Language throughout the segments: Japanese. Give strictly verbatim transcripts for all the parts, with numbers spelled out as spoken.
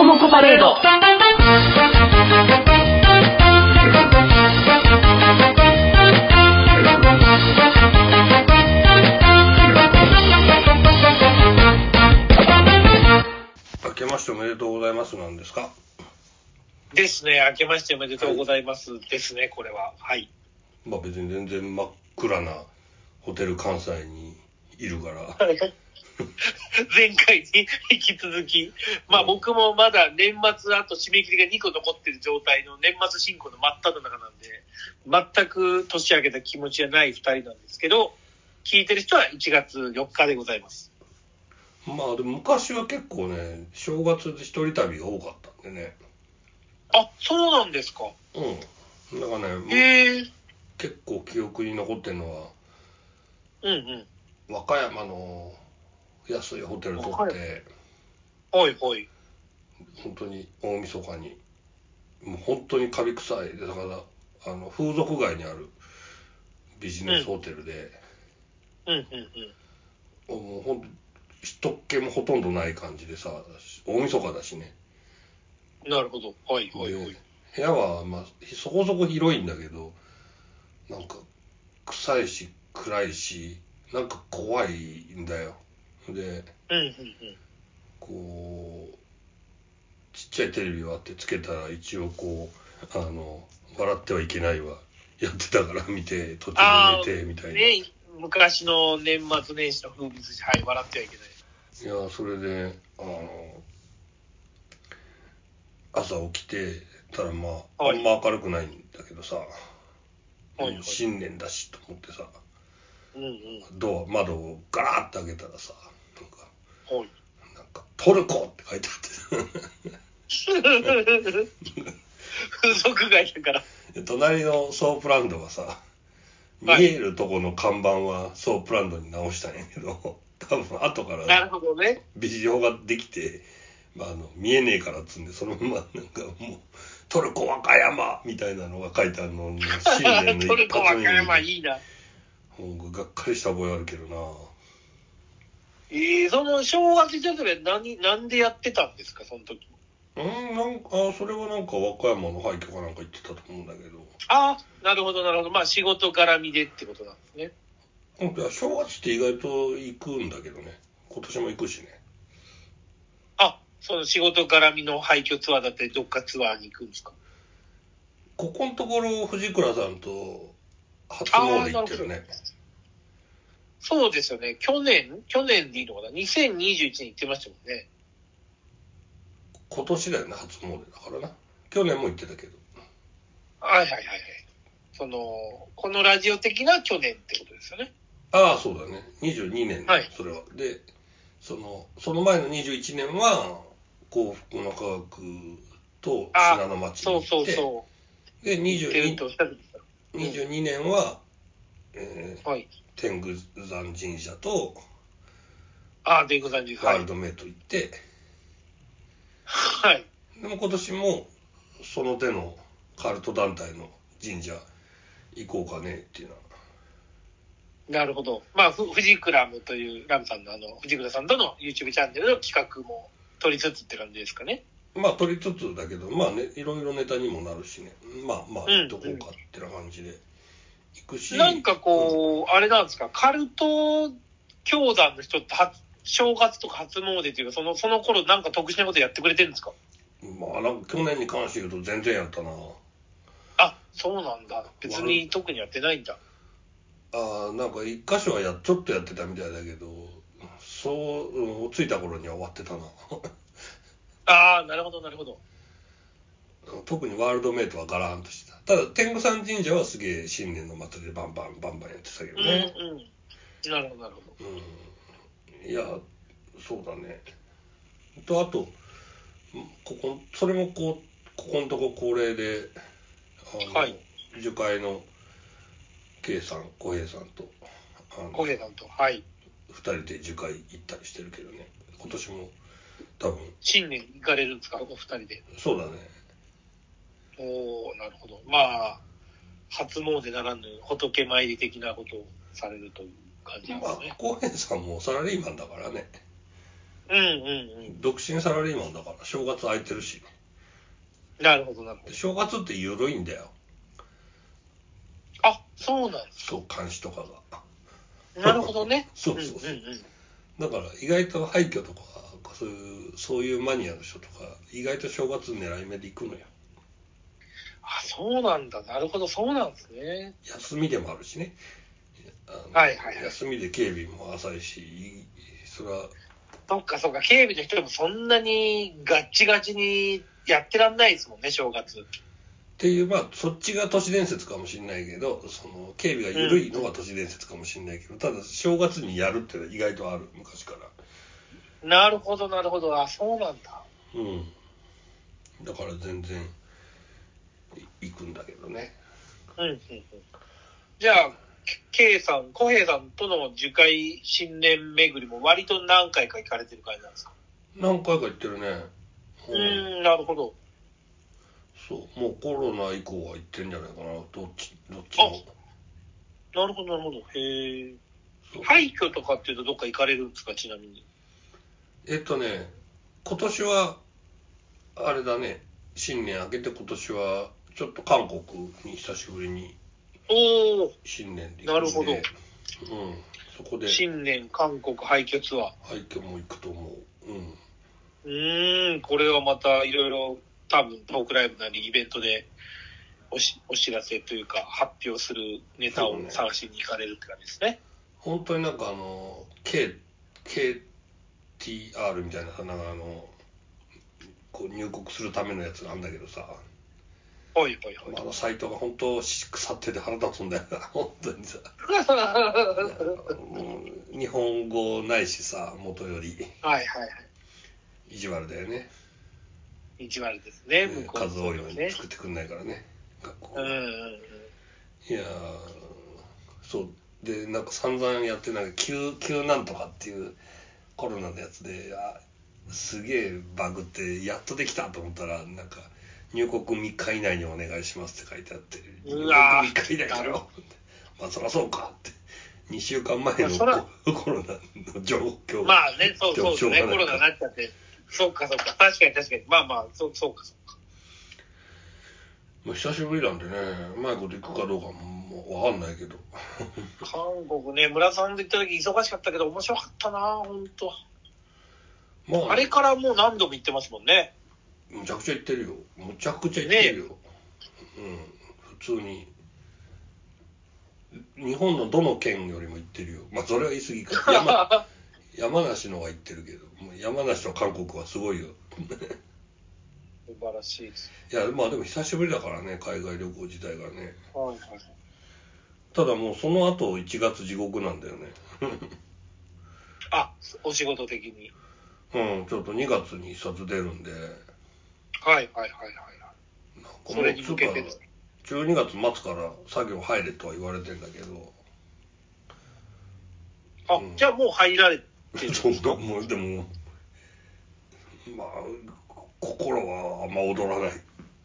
コモコパレード。 明けましておめでとうございますなんですか？ ですね。明けましておめでとうございますですね、これは。はい。 まあ別に全然真っ暗なホテル関西にいるから前回に引き続き、まあ僕もまだ年末あと締め切りがにこ残ってる状態の年末進行の真っ只中なんで、全く年明けた気持ちはないふたりなんですけど、聞いてる人はいちがつよっかでございます。 まあでも昔は結構ね、正月で一人旅が多かったんでね。 あ、そうなんですか。 うん。だからね、 へー。 結構記憶に残ってるのは、 うんうん。 和歌山の安いホテル取って、 はいはい。 本当に大晦日に、もう本当にカビ臭い、だからあの風俗街にあるビジネスホテルで、 うんうんうん。 もうほんと人っ気もほとんどない感じでさ、大晦日だしね。 なるほど。はいはいはい。 で部屋はまあそこそこ広いんだけど、なんか臭いし暗いし、なんか怖いんだよ。で、 うんうんうん。 こうちっちゃいテレビがあってつけたら一応こうあの笑ってはいけないわやってたから見て途中で寝てみたいな。 ね、昔の年末年始の風物詩、はい、笑ってはいけない。 いやそれであの朝起きてたらまあ、はい、あんま明るくないんだけどさ、はいはい、新年だしと思ってさ、うんうん、ドア窓をガラッと開けたらさ、なんか、はい、なんかトルコって書いてあって風俗街だから。 隣のソープランドがさ、見えるとこの看板はソープランドに直したんやけど、多分後からなるほどね。 ビジョンができて、まあ、あの見えねえからっつんでそのままなんかもうトルコ和歌山みたいなのが書いてあるのを新年の一発目にトルコ和歌山いいな。 がっかりした覚えあるけどな。 えー、その正月じゃそれ何なんでやってたんですかその時。 うんなんかあそれはなんか和歌山の廃墟かなんか言ってたと思うんだけど。 ああなるほどなるほど、まあ仕事絡みでってことなんですね。 正月って意外と行くんだけどね。今年も行くしね。 あ、その仕事絡みの廃墟ツアーだったりどっかツアーに行くんですか？ ここのところ藤倉さんと初詣行ってるね。 そうですよね。去年去年でいいのかな、にせんにじゅういちねん行ってましたもんね。 今年だよね、初詣だからな。去年も行ってたけど。 はいはいはいはい。そのこのラジオ的な去年ってことですよね。 ああそうだね、にじゅうにねん、 はい、 それはでそのその前のにじゅういちねんは幸福の科学と信濃町に行って、そうそうそうでにじゅうに、にじゅうにねんは、えーはい、天狗山神社とあ天狗山神社ワールドメイト行って、 はい、 でも今年もその手のカルト団体の神社行こうかねっていうのは。 なるほど。まあ、フジクラムというラムさんのあの、藤倉さんとの YouTube チャンネルの企画も取りつつって感じですかね。 まあ取りつつだけど、まあね、いろいろネタにもなるしね。まあまあ、行っとこうかってな感じで行くし。 なんかこう、うん、あれなんですか、カルト教団の人って初、正月とか初詣っていうか、その、その頃なんか特殊なことやってくれてるんですか？ まあ、なんか去年に関して言うと全然やったな。 あ、そうなんだ。別に特にやってないんだ。 ああ、なんか一箇所はやちょっとやってたみたいだけど、そう、うん、着いた頃には終わってたな。 ああ、なるほどなるほど。 特にワールドメイトはガラーンとしてた。ただ天狗山神社はすげえ新年の祭りでバンバンバンバンやってたけどね。 うんうん。なるほどなるほど。 うん、いやそうだね。とあとここそれもこうここのとこ恒例で、あの、はい、樹海の K さん小平さんと小平さんとはいふたりで樹海行ったりしてるけどね。今年も多分新年行かれるんですかお二人で。 そうだね。 おおなるほど。まあ初詣ならぬ仏参り的なことをされるという感じですね。 まあ小平さんもサラリーマンだからね。 うんうんうん。 独身サラリーマンだから正月空いてるし。 なるほどなるほど。 正月って緩いんだよ。 あ、そうなんですか。 そう、監視とかが。なるほどね。 そうそうそう。うんうんうん、だから意外と廃墟とかそういうそういうマニアの人とか意外と正月狙い目で行くのよ。 あ、そうなんだ。なるほど、そうなんですね。 休みでもあるしね。 はいはいはい。 休みで警備も浅いし、それは。 そっかそっか、警備の人もそんなにガッチガチにやってらんないですもんね、正月。 っていう、まあ、そっちが都市伝説かもしれないけど、その警備が緩いのが都市伝説かもしれないけど、うん、ただ正月にやるっていうのは意外とある、昔から。 なるほどなるほど、あ、そうなんだ。 うん。だから全然行くんだけどね。 うんうんうん。じゃあ、K さん、小平さんとの樹海新年巡りも割と何回か行かれてる感じなんですか？ 何回か行ってるね。 うん、うんなるほど。 そう、もうコロナ以降は行ってんじゃないかな、どっち、どっちも。 あ、なるほどなるほど。へえ。廃墟とかっていうとどっか行かれるんですか、ちなみに。 えっとね、今年は、あれだね、新年明けて今年は、ちょっと韓国に久しぶりに、 お新年で行くんで。なるほど。うん、 そこで。 新年韓国廃墟ツアー。 廃墟も行くと思う。うん。 うーん、これはまたいろいろ多分トークライブなりイベントでおしお知らせというか発表するネタを探しに行かれるって感じですね。 本当になんかあの K、ケーティーアール みたいなさ、なんかあのこう入国するためのやつがあるんだけどさ、 はいはいはい。 あのサイトが本当腐ってて腹立つんだよな、本当にさ。日本語ないしさ、元より。 はいはいはい。 意地悪だよね。 意地悪ですね、向こう数多いのに作ってくんないからね、学校が。うんうんうん。いやそうで、なんか散々やって、なんか急急なんとかっていうコロナのやつで、あすげえバグってやっとできたと思ったら、なんか入国みっか以内にお願いしますって書いてあって、入国みっか以内かよまあそりゃそうかって、にしゅうかんまえのコロナの状況、 まあね、そうそうですね、コロナになっちゃって、そうかそうか、確かに確かに、まあまあ、そうそうかそうか。 まあ久しぶりなんでね、うまいこといくかどうかもわかんないけど。 韓国ね、村さんと行った時忙しかったけど面白かったな、本当。まあ、あれからもう何度も行ってますもんね。 むちゃくちゃ行ってるよ。むちゃくちゃ行ってるよ。ね、うん、普通に。日本のどの県よりも行ってるよ。まあそれは言い過ぎか。山山梨のは行ってるけど、もう山梨と韓国はすごいよ。 素晴らしいです。 いやまあでも久しぶりだからね、海外旅行自体がね。 はいはい。 ただもうその後いちがつ地獄なんだよね。 あ、お仕事的に。 うん、ちょっとにがつに一冊出るんで。はいはいはいはいはい。なんかもうそれに向けてです。 じゅうにがつ末から作業入れとは言われてんだけど。 あ、うん、じゃあもう入られてるんですか？ そうもうでもまあ心はあんま踊らない。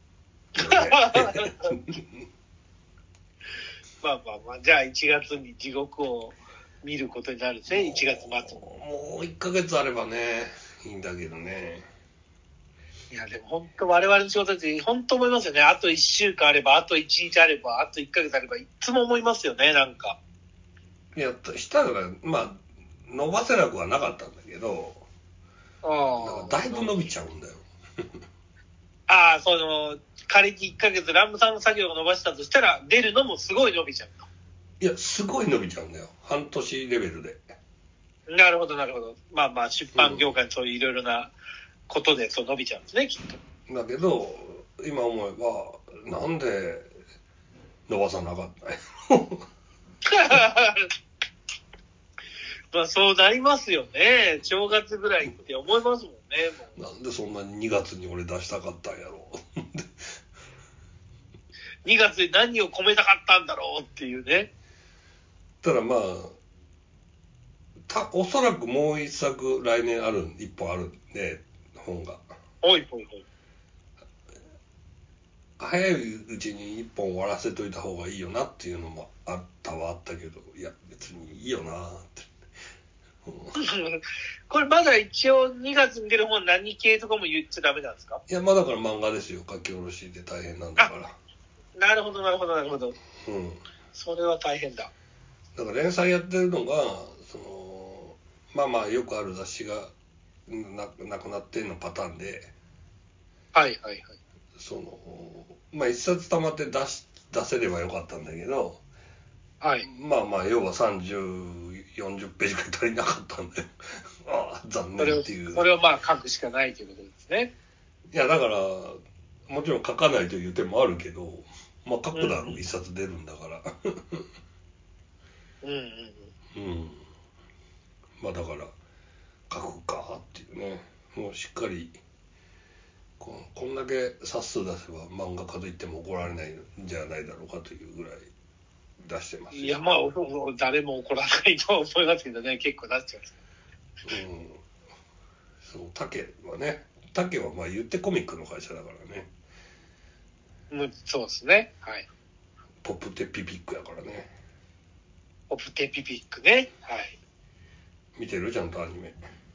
まあまあまあ、じゃあいちがつに地獄を見ることになるんですね、いちがつ末も。 もういっかげつあればね、いいんだけどね。 いや、でも本当我々の仕事って本当思いますよね。あといっしゅうかんあれば、あといちにちあれば、あといっかげつあれば、いつも思いますよね、なんか。 いや、したら、まあ、伸ばせなくはなかったんだけど、あだいぶ伸びちゃうんだよ。 ああ、その、仮にいっかげつラムさんの作業を伸ばしたとしたら、出るのもすごい伸びちゃうと。 いや、すごい伸びちゃうんだよ。半年レベルで。 なるほど、なるほど。まあまあ、出版業界のそういういろいろなことでそう伸びちゃうんですね、きっと。だけど、今思えば、なんで伸ばさなかったのまあそうなりますよね。正月ぐらいって思いますもんね。 もうなんでそんなににがつに俺出したかったんやろう。 にがつに何を込めたかったんだろうっていうね。 ただまあ、たおそらくもう一作来年ある、一本あるんで、本が。 ほいほいほい。 早いうちに一本終わらせといた方がいいよなっていうのもあったはあったけど、いや別にいいよなってこれまだ一応にがつに出る本何系とかも言っちゃダメなんですか？ いや、まあだから漫画ですよ。書き下ろしで大変なんだから。 なるほど、なるほど、なるほど。 うん。 それは大変だ。 だから連載やってるのが、その、まあまあよくある雑誌がななくなってんのパターンで、 はいはいはい。 その、まあ一冊溜まって出し、出せればよかったんだけど、 はい。 まあまあ要はさんじゅう、よんじゅっページくらい足りなかったんで、ああ、残念っていう。 それをまあ書くしかないということですね。 いやだから、もちろん書かないという手もあるけど、まあ書くだろう、 うん、 一冊出るんだから。 うんうんうん。まあだから、書くかっていうね。もうしっかり、ここんだけ冊数出せば漫画家と言っても怒られないんじゃないだろうかというぐらい出してますよ。 いやまあ誰も怒らないと思いますけどね、結構出しちゃう。うん。そう、竹はね、竹はまあ言ってコミックの会社だからね。 うん、そうですね。はい。 ポップテピピックやからね。 ポップテピピックね。はい。 見てるちゃんとアニメ。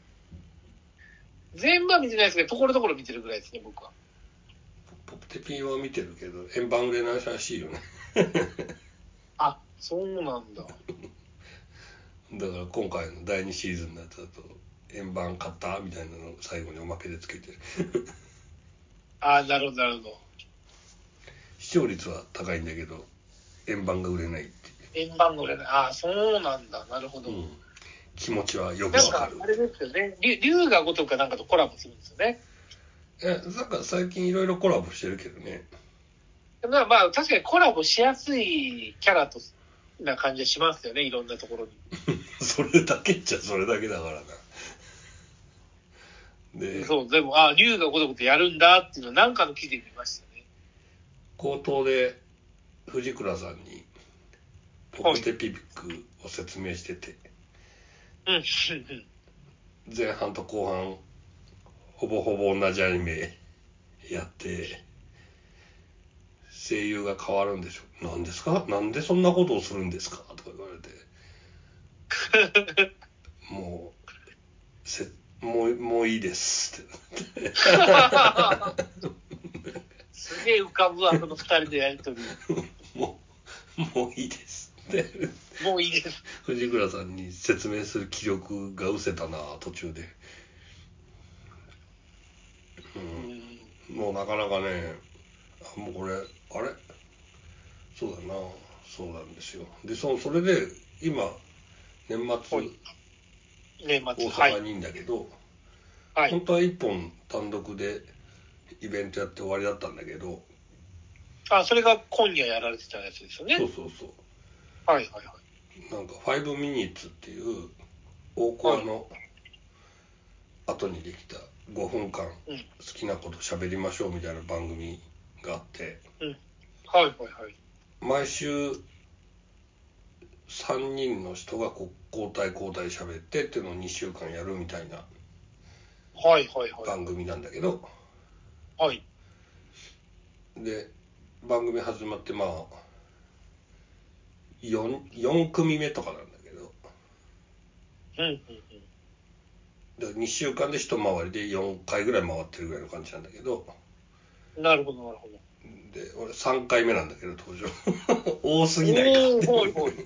全部は見てないですけど、ところどころ見てるぐらいですね、僕は。 ポップテピは見てるけど、円盤売れないらしいよね。 あ、そうなんだ。 だから今回のだいにシーズンのやつだと、円盤買ったみたいなのを最後におまけでつけてる。 あ、なるほど、なるほど。 視聴率は高いんだけど、円盤が売れないって円盤が売れない。あ、そうなんだ。なるほど。うん、 気持ちはよくわかる。 なんか、あれですよね。龍が如くかなんかとコラボするんですよね。 え、なんか最近いろいろコラボしてるけどね。 まあまあ、確かにコラボしやすいキャラとな感じはしますよね、いろんなところに。 それだけっちゃそれだけだからな。 で、そう、でも、あ、龍が如くってやるんだっていうのは何かの記事で見ましたね。 口頭で藤倉さんにポップテピピックを説明してて、 うん、 前半と後半ほぼほぼ同じアニメやって声優が変わるんでしょ。なんですか、なんでそんなことをするんですかとか言われてもうせもうもういいですってすげえ浮かぶわ、この二人のやりとり。 もうもういいですってもういいです藤倉さんに説明する気力が失せたな途中で。うん、もうなかなかね、もうこれあれそうだな、そうなんですよ。でそそれで今年末、はい、年末大阪にいるんだけど、はい、本当は一本単独でイベントやって終わりだったんだけど、 あ、それが今夜やられてたやつですよね。 そうそうそう。 はいはいはい。 なんかファイブミニッツっていう大コアの後にできたごふんかん好きなこと喋りましょうみたいな番組があって、うん、はいはいはい。毎週さんにんの人がこう交代交代喋ってっていうのをにしゅうかんやるみたいな番組なんだけど、はい。で番組始まってまあ 4, 4組目とかなんだけど、うんうんうん、にしゅうかんで一回りでよんかいぐらい回ってるぐらいの感じなんだけど。なるほどなるほど。で俺さんかいめなんだけど登場多すぎないかおいおい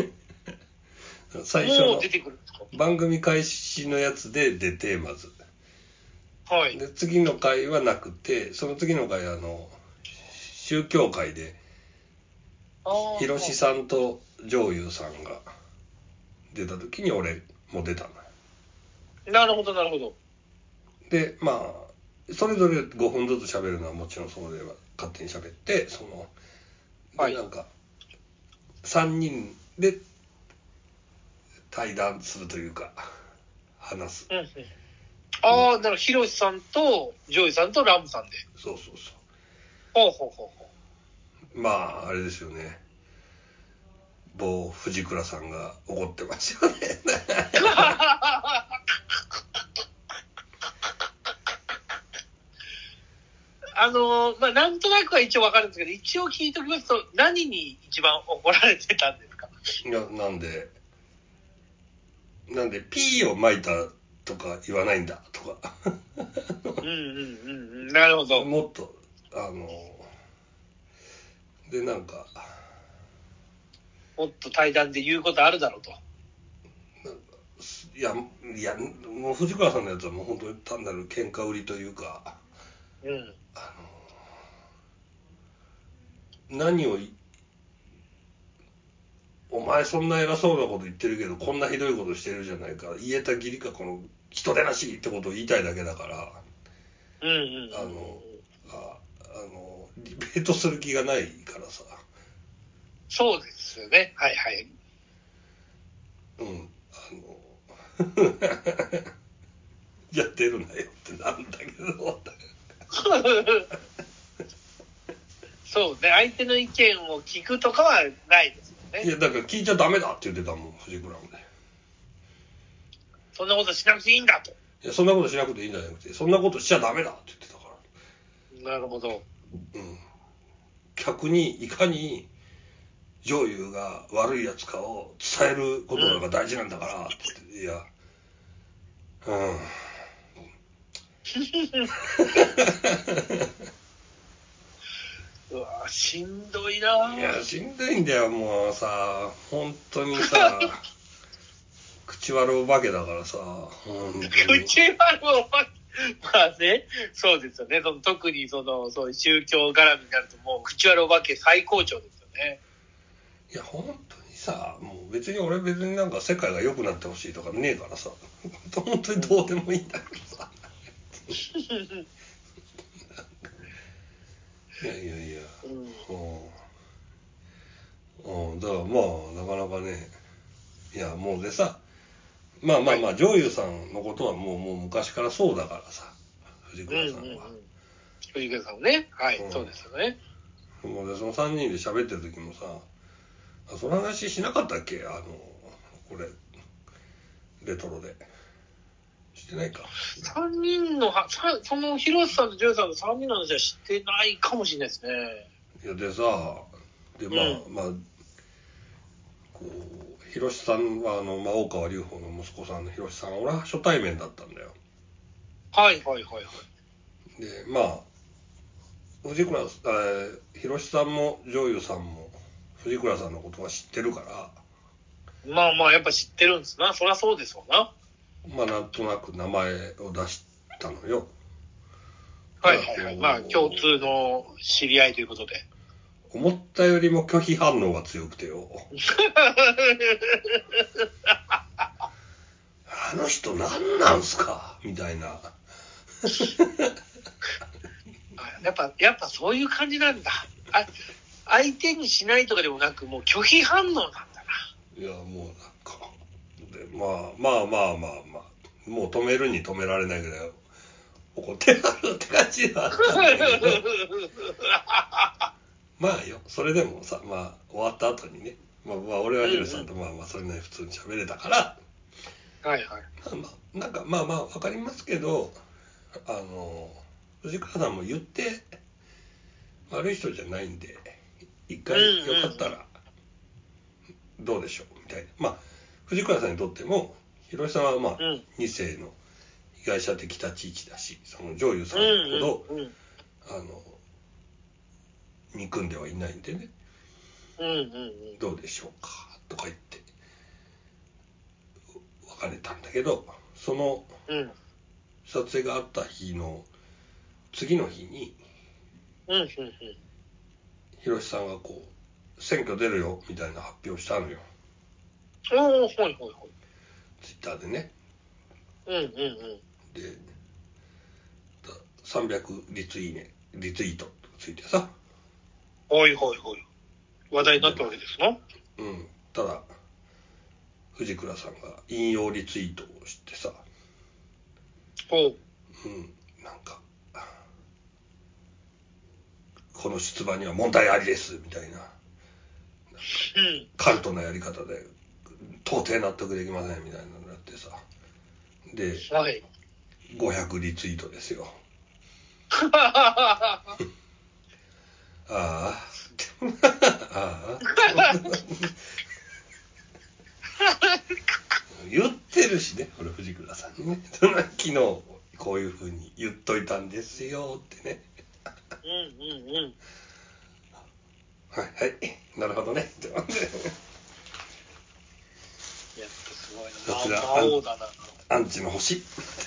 最初の番組開始のやつで出てまず、はい、で次の回はなくて、その次の回あの宗教会でひろしさんと上優さんが出た時に俺も出たのよ。なるほどなるほど。でまあそれぞれごふんずつ喋るのはもちろんそれは勝手に喋って、そのでなんかさんにんで対談するというか話す、うんうん、ああ、だからひろしさんとジョイさんとラムさんで。そうそうそう。ほうほうほうほう。まああれですよね、某藤倉さんが怒ってますよねあのまあなんとなくは一応わかるんですけど、一応聞いておきますと、何に一番怒られてたんですか？いや、なんでなんで、ピーを撒いたとか言わないんだとか。 うんうんうんうん。なるほど。 もっと、あの、で、なんか、 もっと対談で言うことあるだろうと。 いや、いや、もう藤倉さんのやつはもう本当に単なる喧嘩売りというか、 うん。 あの、何を、お前そんな偉そうなこと言ってるけど、こんなひどいことしてるじゃないか、言えた義理か、この人でなしってことを言いたいだけだから、 うんうんうん。 あの、ああの、ディベートする気がないからさ。 そうですよね。はいはい。 うん、あの、やってるなよってなんだけど。 そうね、相手の意見を聞くとかはないですよね。 いや、だから聞いちゃダメだって言ってたもん、藤倉もね。 そんなことしなくていいんだと。 いや、そんなことしなくていいんじゃなくて、そんなことしちゃダメだって言ってたから。 なるほど。 うん。客にいかに上優が悪いやつかを伝えることが大事なんだからって言って、うん、いや、うん。 うわしんどいな。 いや、しんどいんだよ、もうさ、本当にさ、口悪お化けだからさ、本当に。 口悪お化け。まあね、そうですよね。その特にその、そういう宗教絡みになるともう口悪お化け最高潮ですよね。 いや、本当にさ、もう別に俺別になんか世界が良くなってほしいとかねえからさ、本当にどうでもいいんだけどさ。いやいやいや、うん、うん、だからまあなかなかね、いやもうでさ、まあまあまあ上優さんのことはもうもう昔からそうだからさ、藤倉さんは。うんうんうん、 藤倉さんね、はい、うん、そうですよね。 もうでそのさんにんで喋ってる時もさ、あ、その話しなかったっけ、あのこれレトロで。してないか。 さんにんのは、その広瀬さんとジョイさんのさんにんの話は知ってないかもしれないですね。 いやでさ、でまあ、うん、まあこう広瀬さんはあの、まあ、大川隆法の息子さんの広瀬さんは俺は初対面だったんだよ。 はいはいはいはい。 でまあ藤倉、えー、広瀬さんも上優さんも藤倉さんのことは知ってるから。 まあまあやっぱ知ってるんですな。そりゃそうですわな。 まあなんとなく名前を出したのよ。 はいはいはい。まあ共通の知り合いということで。 思ったよりも拒否反応が強くてよ。あの人何なんすかみたいな。 やっぱやっぱそういう感じなんだ。あ、相手にしないとかでもなくもう拒否反応なんだな。 いやもうなんかでまあまあまあまあまあもう止めるに止められないぐらい怒ってあるって感じはあったんだけど。まあよ、それでもさ、まあ終わった後にね、まあ、まあ俺はヒロさんとまあまあそれなりに普通に喋れたから、 はいはい。 まあまあなんかまあまあわかりますけど、あの藤川さんも言って悪い人じゃないんで、一回よかったらどうでしょうみたいな。まあ藤川さんにとってもヒロさんはまあに世の被害者的立ち位置だし、その上優さんほど、うんうんうん、あの憎んではいないんでね、うんうんうん、どうでしょうかとか言って別れたんだけど、その撮影があった日の次の日に、うんうんうん、広瀬さんがこう選挙出るよみたいな発表したのよ。おお、はいはいはい。ツイッターでね。うんうんうん。で、さんびゃくリツイーネ、リツイートついてさ。 はいはいはい。話題になったわけですな。 うん。ただ、藤倉さんが引用リツイートをしてさ。おう。うん。なんか、この出馬には問題ありですみたいな。なんかうん、カルトなやり方で到底納得できませんみたいなのになってさ。で、はい、ごひゃくリツイートですよ。ああ、ああ。言ってるたんですよってね。 うんうんうん。 はいはい、なるほどね。 やっぱすごいな。 こちら魔王だな。 アンチの星。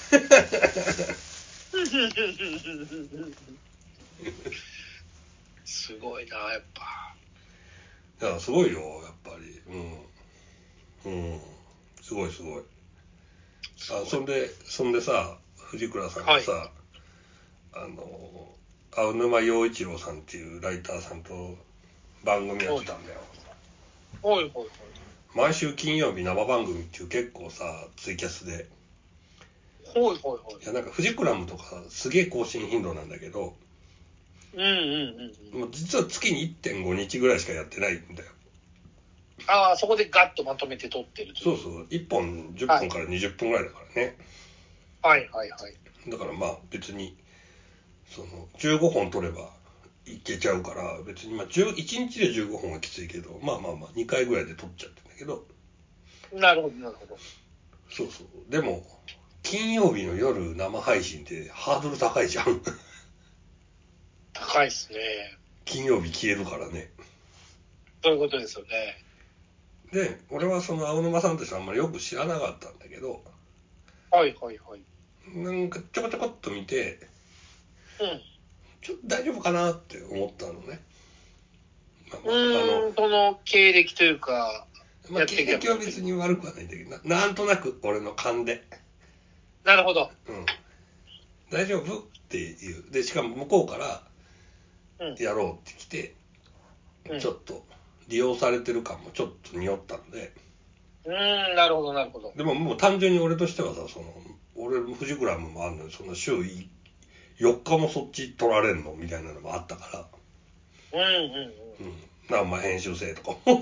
すごいな、やっぱ。 いや、すごいよ、やっぱり。うん。うん。すごいすごい。あ、そんで、そんでさ、藤倉さんがさ、はい、あの、青沼洋一郎さんっていうライターさんと番組やってたんだよ。 はいはいはい。 毎週金曜日生番組っていう結構さ、ツイキャスで。 はいはいはい。 いや、なんかフジクラムとかすげえ更新頻度なんだけど、 うんうんうん。 もう実は月に いってんご 日ぐらいしかやってないんだよ。 ああ、そこでガッとまとめて撮ってると。 そうそう、いっぽんじゅっぷんからにじゅっぷんぐらいだからね。 はいはいはい。 だからまあ別に、そのじゅうごほん撮ればいけちゃうから、別にまあいちにちでじゅうごほんはきついけど、まあまあまあにかいぐらいで撮っちゃってんだけど。 なるほどなるほど。 そうそう。でも、金曜日の夜生配信ってハードル高いじゃん。 高いっすね。 金曜日消えるからね。 そういうことですよね。 で、俺はその青沼さんとしてあんまりよく知らなかったんだけど、 はいはいはい。 なんかちょこちょこっと見て、 うん。 ちょっと大丈夫かなって思ったのね。 まあまあ、うーん、その経歴というか、 まあ、経歴は別に悪くはないんだけど、な, なんとなく俺の勘で。 なるほど。 うん。大丈夫っていう。で、しかも向こうからやろうって来て、うん、ちょっと利用されてる感もちょっと匂ったので。 うーん、なるほどなるほど。 でももう単純に俺としてはさ、その、俺、フジクラムもあるのに、その週よっかもそっち取られんのみたいなのもあったから。うんうんうん。 うん。なお前編集生とかなん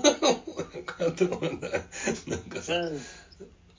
かさ、うん、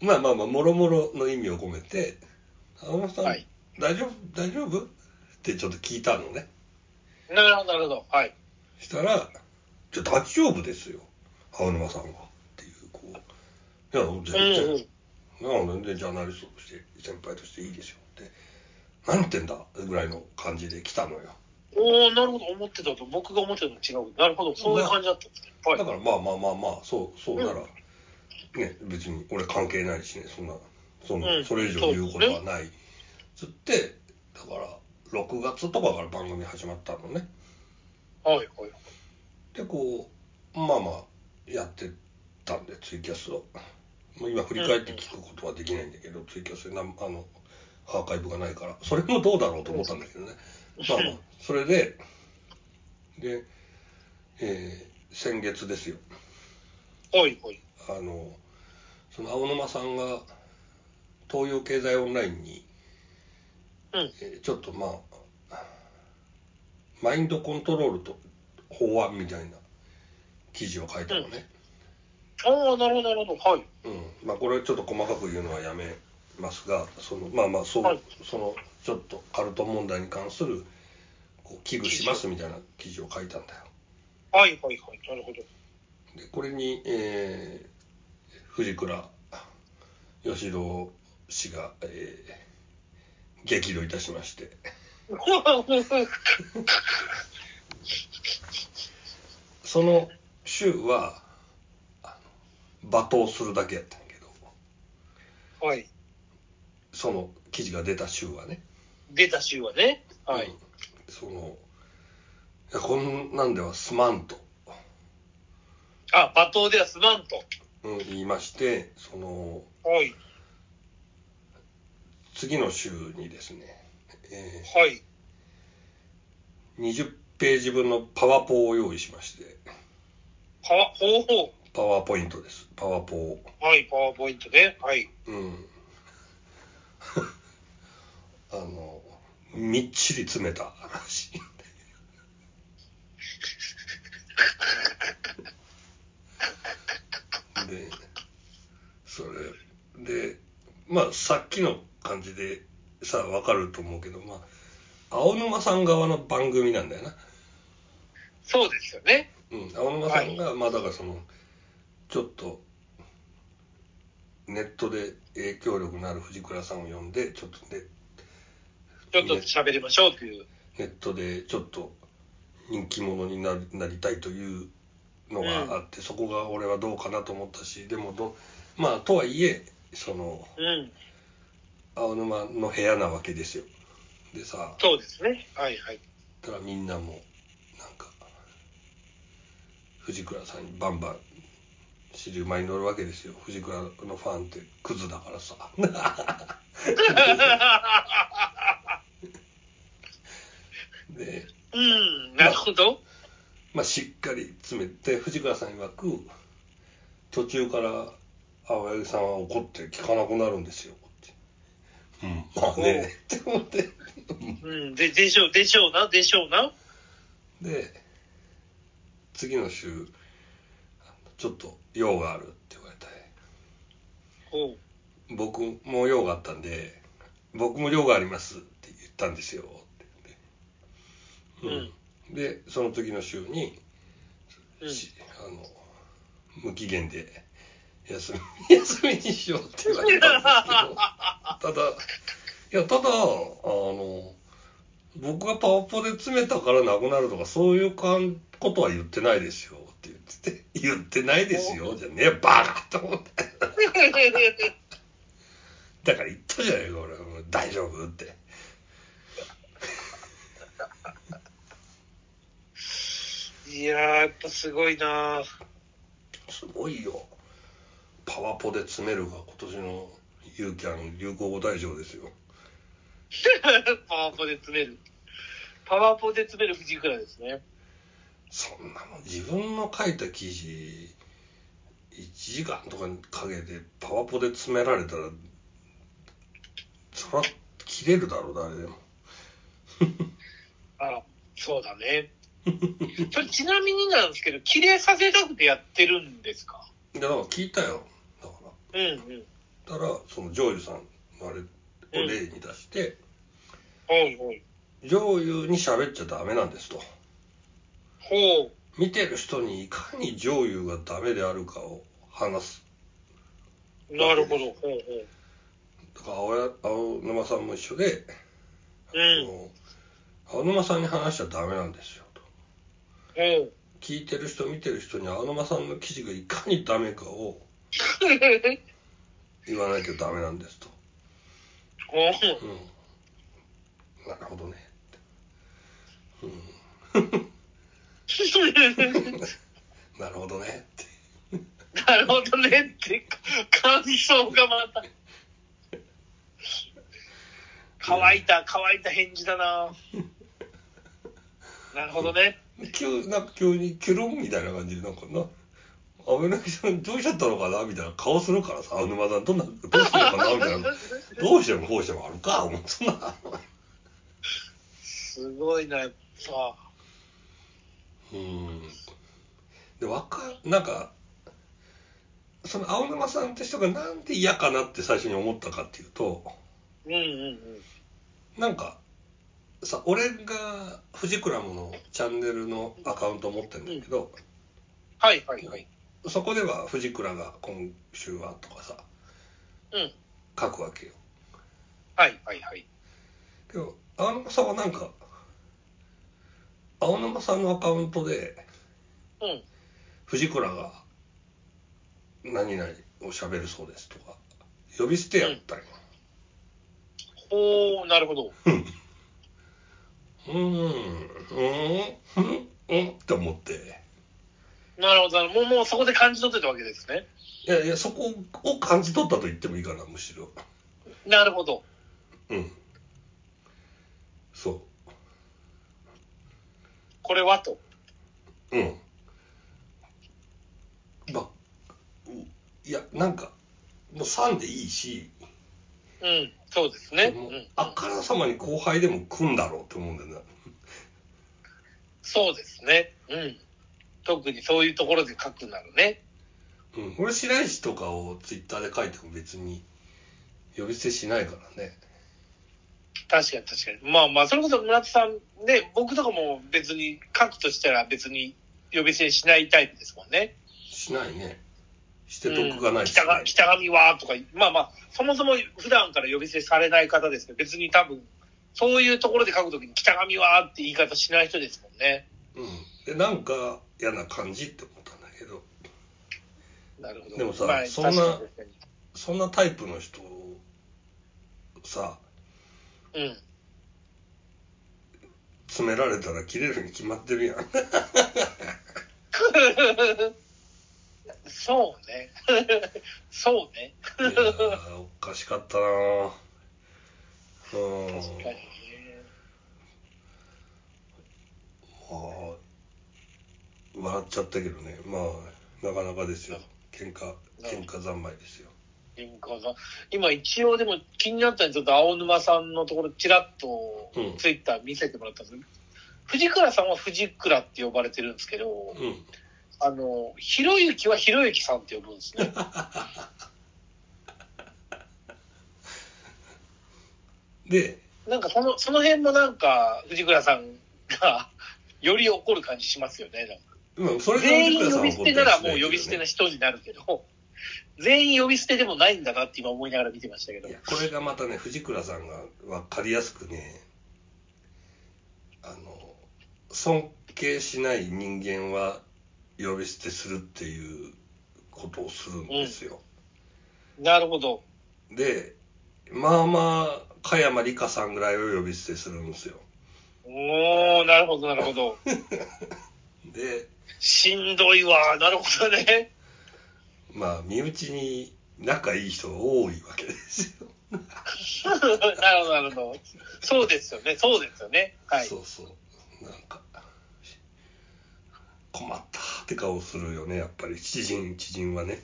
まあまあまあもろもろの意味を込めて青野さん、はい、大丈夫大丈夫ってちょっと聞いたのね。 なるほどなるほど。はい。 したらじゃ大丈夫ですよ青沼さんはっていうこういや全然、うんうん、全然ジャーナリストとして先輩としていいですよって何言ってんだぐらいの感じで来たのよ。 おお、なるほど。思ってたと僕が思ってたのと違う。なるほど、そういう感じだったんですね。 まあ、だからまあまあまあまあそうそうなら、うん、ね別に俺関係ないしねそんなその、うん、それ以上言うことはない、ね、つってだからろくがつとかから番組始まったのね。 はいはい。 でこうまあまあやってたんでツイキャスをもう今振り返って聞くことはできないんだけど、うん、ツイキャスでなあのアーカイブがないからそれもどうだろうと思ったんだけどね、うん、まあまあそれでで、えー、先月ですよ。 はいはい。 あのその青沼さんが東洋経済オンラインに、うんえー、ちょっとまあマインドコントロールと法案みたいな記事を書いたのね。 うん、ああなるほどなるほど。はい。 うんまあこれちょっと細かく言うのはやめますがそのまあまあそう、はい、そのちょっとカルト問題に関するこう危惧しますみたいな記事を書いたんだよ。 はいはいはいなるほど。 でこれに、えー、藤倉義郎氏が、えー、激怒いたしましてその週は罵倒するだけやったんやけど、 はい、 その記事が出た週はね出た週はねはい、うん、 そのいやこんなんではすまんとあ罵倒ではすまんと、 うん、言いましてその、 はい、 次の週にですね、 えー、はいにじゅっページ分のパワポを用意しましてパワほうほうパワーポイントですパワポはいパワーポイントねはいうんあのみっちり詰めた話でそれでまあさっきの感じでさ分かると思うけどまあ青沼さん側の番組なんだよな。 そうですよね。 うん、青沼さんが、はい、まあだからそのちょっとネットで影響力のある藤倉さんを呼んでちょっとねちょっと喋りましょうという。 ネットでちょっと人気者になり、なりたいというのがあって、うん、そこが俺はどうかなと思ったし、でもど、まあ、とはいえ、その、うん、青沼の部屋なわけですよ。でさ、 そうですね。はいはい。 だからみんなも、なんか、藤倉さんにバンバン、尻馬に乗るわけですよ。藤倉のファンってクズだからさ。で、 うん、なるほど。 まあ、まあ、しっかり詰めて、藤倉さん曰く、途中から青柳さんは怒って聞かなくなるんですよって。うん、まあね、って思って。 うん、で、でしょう、でしょうな、でしょうな。 で、次の週、ちょっと用があるって言われた。 ほう。 僕も用があったんで、僕も用がありますって言ったんですよって言って。うん。で、その次の週に、うん、あの、無期限で休み、休みにしようって言われたんですけど、ただ、いや、ただ、あの、僕がパワポで詰めたからなくなるとか、そういうかんことは言ってないですよって言ってて、言ってないですよ、じゃねえ、バカと思って。だから言ったじゃないか、俺、大丈夫って。 いやー、やっぱすごいな。 すごいよ。パワポで詰めるが今年のユーキャン流行語大賞ですよ。 パワポで詰める。パワポで詰める藤倉ですね。 そんなの自分の書いた記事いちじかんとかかけてパワポで詰められたらそら切れるだろう、誰でも。 あ、そうだね。それちなみになんですけど、切れさせたくてやってるんですか？ いや、だから聞いたよ。だから。うんうん。だからそのジョーユさんのあれを例に出して、 はいはい。 ジョーユに喋っちゃダメなんですと。 ほう。 見てる人にいかにジョーユがダメであるかを話す。 なるほど。ほうほう。 だから青や青沼さんも一緒で、うん、青沼さんに話しちゃダメなんですよと。うん、聞いてる人見てる人に青沼さんの記事がいかにダメかを言わなきゃダメなんですと。うん、なるほどねって、うん、なるほどねってなるほどねって感想がまた乾いた乾いた返事だな。なるほどね。 急なんか急にキュルンみたいな感じでなんかな、安倍直さんどうしちゃったのかなみたいな顔するからさ、青沼さんどんなどうしてるかなみたいな、どうしてもこうしてもあるか思ってそんな。 すごいなやっぱ。 うん。でわかなんかその青沼さんって人がなんで嫌かなって最初に思ったかっていうと、うんうんうん、なんかさ、俺がフジクラムのチャンネルのアカウントを持ってるんだけど、うん、 はいはいはい。 そこではフジクラが今週はとかさ、うん、書くわけよ。 はいはいはい。 けど青沼さんはなんか青沼さんのアカウントで、うん、フジクラが何々を喋るそうですとか呼び捨てやったんよ。 うん、おー、なるほど。 うーん、うーん、うんうんって思って。 なるほど、もう、もうそこで感じ取ってたわけですね。 いやいや、そこを感じ取ったと言ってもいいかな、むしろ。 なるほど。 うん。そう。 これはと。 うん。まあ、いや、なんか、もうさんでいいし、 うん、そうですね。 もうあからさまに後輩でも来んだろうって思うんだよな。 そうですね。うん。特にそういうところで書くならね。 うん。俺、白石とかをツイッターで書いても別に呼び捨てしないからね。 確かに確かに。まあまあ、それこそ村田さんね、僕とかも別に書くとしたら別に呼び捨てしないタイプですもんね。 しないね。して得がないし、 ね、うん、北上はとか、まあまあ、そもそも普段から呼び捨てされない方ですけど、別に多分そういうところで書くときに北上はって言い方しない人ですもんね。 うん。で、なんか嫌な感じって思ったんだけど。 なるほど。 でもさ、 まあ、 そんな、そんなタイプの人さ、 うん。 詰められたら切れるに決まってるやん。 そうね。そうね。 いやー、おかしかったなぁ。うん。 確かにね。 まあ、笑っちゃったけどね。まあ、なかなかですよ。喧嘩、喧嘩三昧ですよ。 喧嘩が。今一応でも気になったんで、ちょっと青沼さんのところちらっとツイッター見せてもらったんですけど、うん、藤倉さんは藤倉って呼ばれてるんですけど、うん、あの、ひろゆきはひろゆきさんって呼ぶんですね。 で、 なんかその、その辺もなんか藤倉さんがより怒る感じしますよね。なんかうん、それ全員呼び捨てならもう呼び捨てな人になるけど、全員呼び捨てでもないんだなって今思いながら見てましたけど。いや、 これがまたね、藤倉さんが分かりやすくね、あの、尊敬しない人間は呼び捨てするっていうことをするんですよ。 うん、なるほど。 で、まあまあ、加山里香さんぐらいを呼び捨てするんですよ。 おー、なるほど、なるほど。 で、 しんどいわ、なるほどね。 まあ、身内に仲いい人が多いわけですよ。 なるほど、なるほど。そうですよね、そうですよね。はい。 そうそう。なんか、困ったって顔するよね、やっぱり。知人、知人はね。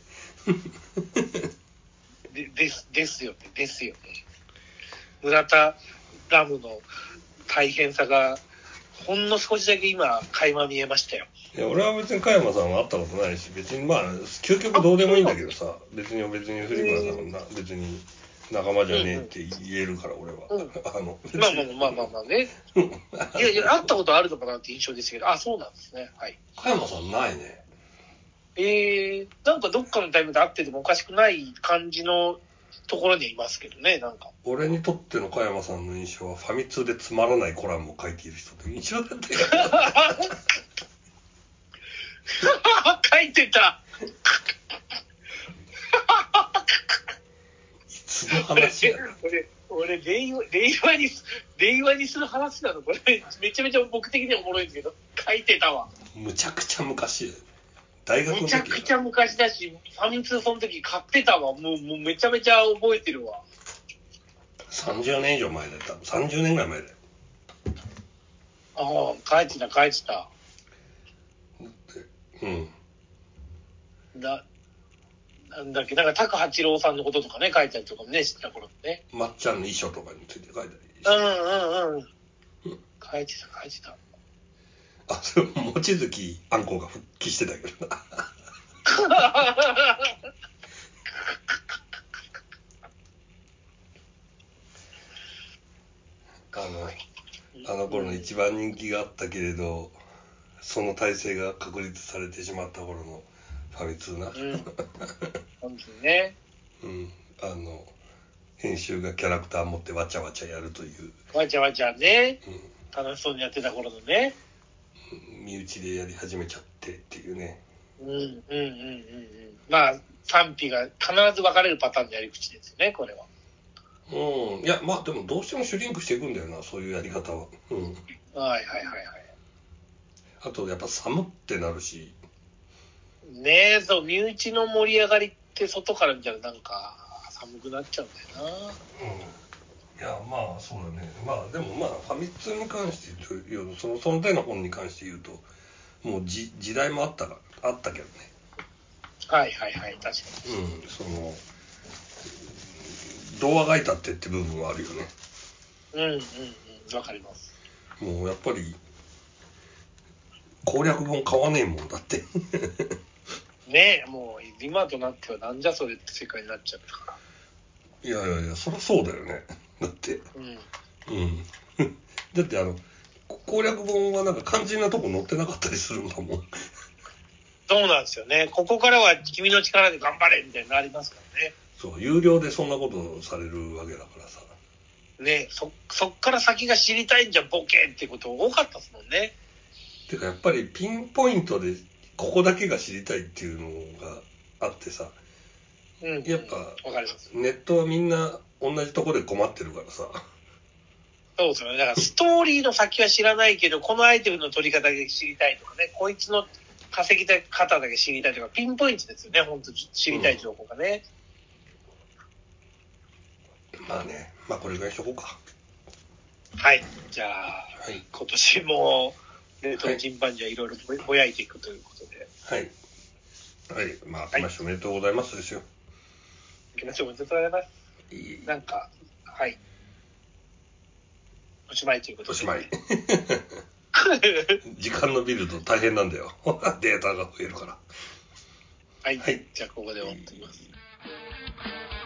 で、です、ですよね、ですよね。村田ラムの大変さが、ほんの少しだけ今、垣間見えましたよ。 いや、俺は別に加山さんは会ったことないし、別にまあ、究極どうでもいいんだけどさ、別に別に藤倉さんがな、別に仲間じゃねえって言えるから、俺は。うん、あの、 まあまあまあまあまあね。いやいや、会ったことあるのかなって印象ですけど、あ、そうなんですね。はい。 加山さんないね。 えー、なんかどっかのタイムで会っててもおかしくない感じのところにいますけどね、なんか。 俺にとっての加山さんの印象は、ファミ通でつまらないコラムを書いている人と印象だったよ。 書いてたいつの話や俺、俺、令和、令和に、令和にする話なのこれ、めちゃめちゃ僕的にはおもろいんですけど、書いてたわ。 むちゃくちゃ昔だよ。大学の時。 むちゃくちゃ昔だし、ファミ通その時買ってたわ。もう、もうめちゃめちゃ覚えてるわ。 さんじゅうねん以上前だった。さんじゅうねんぐらい前だよ。 ああ、書いてた、書いてた。 うん。 な、なんだっけ、なんか、高八郎さんのこととかね、書いたりとかもね、知った頃ね。 まっちゃんの遺書とかについて書いたりして。 うんうんうん。書いてた、書いてた。 あ、それ、望月あんこが復帰してたけどな。あの、あの頃の一番人気があったけれど、その体制が確立されてしまった頃のファミ通な。うん。 本当にね。 うん。あの、編集がキャラクター持ってわちゃわちゃやるという。 わちゃわちゃね。うん。楽しそうにやってた頃のね。 身内でやり始めちゃってっていうね。 うんうんうんうんうん。まあ、賛否が必ず分かれるパターンのやり口ですよね、これは。 うん。いや、まあでもどうしてもシュリンクしていくんだよな、そういうやり方は。うん。 はいはいはいはい。 あと、やっぱ寒ってなるし。 ねえ、そう、身内の盛り上がりって外から見たらなんか寒くなっちゃうんだよな。うん。 いや、まあ、そうだね。まあ、でもまあ、ファミ通に関して言うと、その、その手の本に関して言うと、もうじ時代もあったから、あったけどね。 はいはいはい、確かに。うん、その、童話がいたってって部分はあるよね。 うんうんうん、わかります。 もうやっぱり、攻略本買わねえもんだって。 ねえ、もう今となってはなんじゃそれって世界になっちゃったから。 いやいやいや、そりゃそうだよね。だって。うん。うん。だってあの、攻略本はなんか肝心なとこ載ってなかったりするんだもん。 そうなんですよね。ここからは君の力で頑張れみたいになりますからね。 そう、有料でそんなことされるわけだからさ。 ね、そ、そっから先が知りたいんじゃボケってこと多かったですもんね。 てかやっぱりピンポイントでここだけが知りたいっていうのがあってさ、うん、やっぱネットはみんな同じところで困ってるからさ。 そうですよね。だからストーリーの先は知らないけど、このアイテムの取り方だけ知りたいとかね、こいつの稼ぎ方だけ知りたいとか、ピンポイントですよね、本当知りたい情報がね。 うん、まあね、まあこれぐらいしとこうか。 はい。じゃあ、はい、今年も冷凍チンパンジーはいろいろぼやいていくということで。 はい。はい。まあ、明けましておめでとうございますですよ。 明けましておめでとうございます。いいなんか、はい。おしまいということで。 おしまい。時間伸びると大変なんだよ。データが増えるから。 はい。はい、じゃあ、ここで終わっておきます。